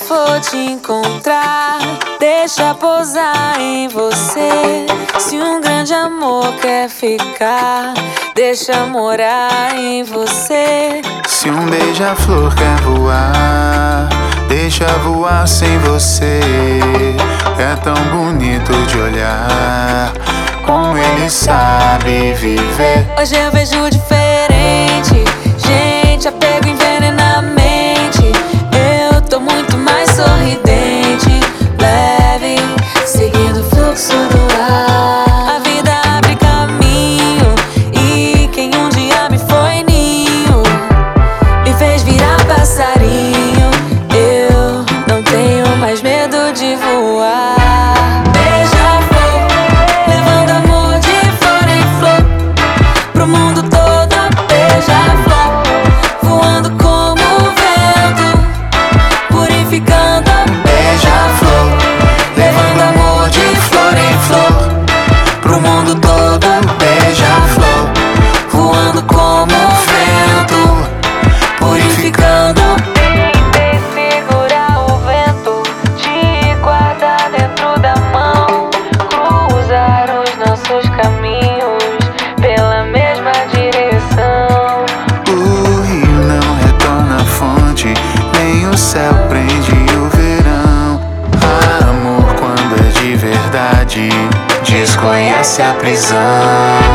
beija-flor te encontrar, deixa pousar em você. Se um grande amor quer ficar, deixa morar em você. Se um beija-flor quer voar, deixa voar sem você. É tão bonito de olhar, como ele sabe viver. Hoje eu vejo diferente, gente, apego envenena a mente. Eu tô muito mais sorridente, leve, seguindo o fluxo do ar. A vida abre caminho, e quem um dia me foi ninho, me fez virar passarinho. Eu não tenho mais medo de voar. Beija-flor, levando amor de flor em flor pro mundo todo. Beija-flor, voando como o vento, purificando. Beija-flor, levando amor de flor em flor pro mundo todo. Beija-flor, Voando como o vento, purificando. Tentei segurar o vento, te guardar dentro da mão, cruzar os nossos caminhos pela mesma direção. o rio não retorna à fonte, nem o céu prende o verão. Amor, quando é de verdade, desconhece a prisão.